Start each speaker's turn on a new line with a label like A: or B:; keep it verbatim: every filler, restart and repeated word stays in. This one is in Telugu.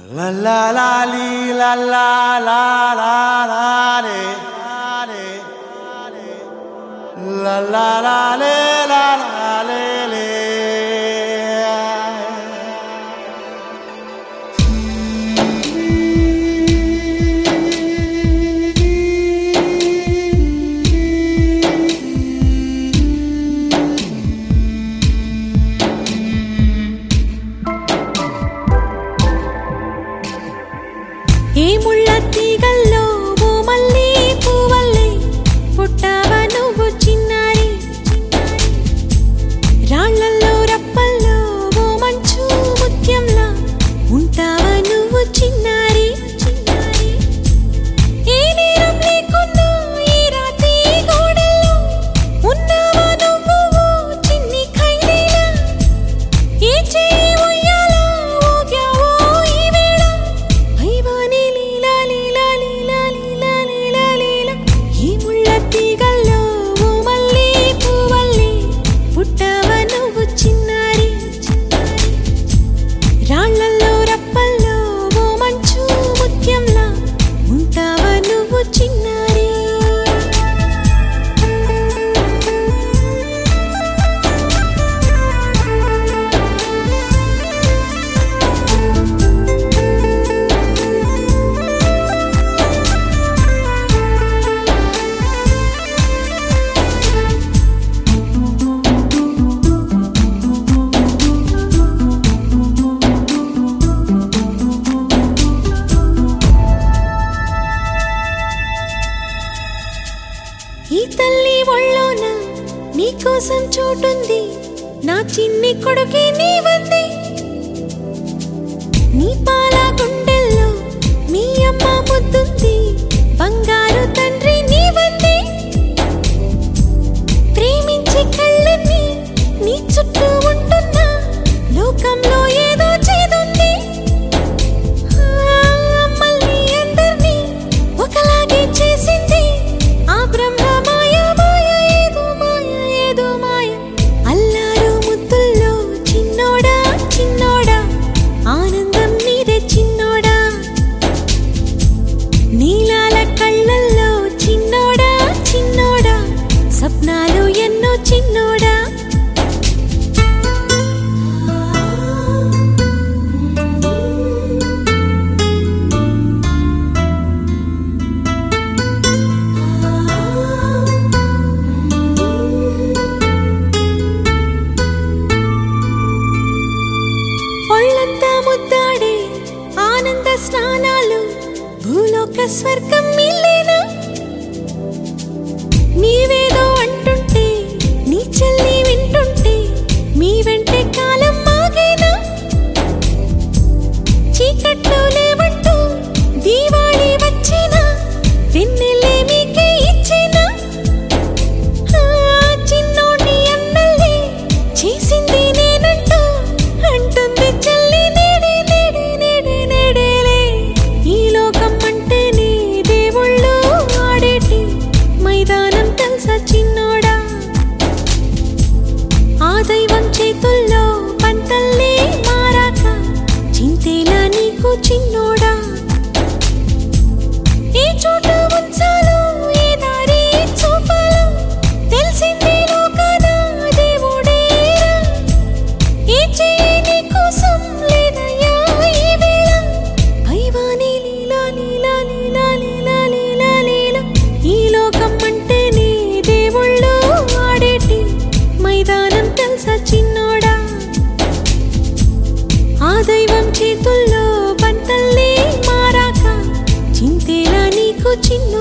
A: La la la li la la la la la le la la la le la la le le
B: ఏ ముళ్ళ తీగల్లో ఓ మల్లి పువ్వల్లే పుట్టావా నువ్వు చిన్నారి రాళ్ళల్లో రప్పల్లో ఓ మంచు ముత్యంలా ఉంటావా నువ్వు చిన్నారి ఏ నేరం లేకున్నా ఈ రాతి గోడల్లో ఉన్నావా నువ్వు ఓ చిన్ని ఖైదీలా ఏ చేయి ఉయ్యాలా ఊగావో ఈ వేళ ఐవాని లీలా లీలా లీలా లీలా లీలా లీలా ఈ ముళ్ళ తీగల్లో ఓ మల్లి పువ్వల్లే పుట్టావా నువ్వు చిన్నారి రాళ్ళల్లో రప్పల్లో ఓ మంచు ముత్యంలా ఉంటావా నువ్వు చిన్నారి ఈ తల్లి ఒళ్ళోన నీకోసం చోటుంది నా చిన్ని కొడుకే నీవంది నీ పాల గుండెల్లో మీ అమ్మ ముద్దుంది బంగారు తండ్రి నీవంది ప్రేమించే కళ్ళని నీ చుట్టూ ఉంటున్నా లోకంలో ఏదో చేదుంది మళ్ళీ అందర్నీ ఒకలాగే చేసింది ఆ బ్రహ్మ మాయ మాయ ఏదో మాయ ఏదో మాయ అల్లారు ముద్దుల్లో చిన్నోడా చిన్నోడా ఆనందం నీదే చిన్నోడా నీలాల కళ్ళల్లో చిన్నోడా చిన్నోడా సప్నాలు ఎన్నో చిన్నోడా ఒళ్ళంతా ముద్దాడే ఆనంద స్నానాలు భూలోక స్వర్గం మిల్లేనా నీవేదో అంటుంటే నీ చెల్లి వింటుంటే మీ వెంటే కాలం మాగేనా చీకట్లో లేవంటూ దీవాళి వచ్చేనా వెన్నెలే మీకే ఇచ్చేనా చిన్నోడి అన్నల్లి చేసింది నేనంటూ అంటుంది చెల్లి నేడే నేడే నేడే నేడేలే ఈ లోకం అంటేనే దేవుళ్ళు ఆడేటి మైదానం తెలుసా చిన్నోడా ఆ దైవం చేతుల్లో పంటల్లే మారాక చింతేలా నీకు చిన్నోడా ఏ చోటు ఉంచాలో ఏ దారి చూపాలో తెలిసింది లోకాన దేవుడేరా ఏ చెయ్యి నీ కోసం లేదయ్యా ఈ వేళ ఐవాని లీలా లీలా లీలా లీలా లీలా లీలా ఈ లోకం అంటేనే దేవుళ్ళు ఆడేటి మైదానం తెలుసా చిన్నోడా ఆ దైవం చేతుల్లో పంటల్లే మారాక చింతేలా నీకు చిన్న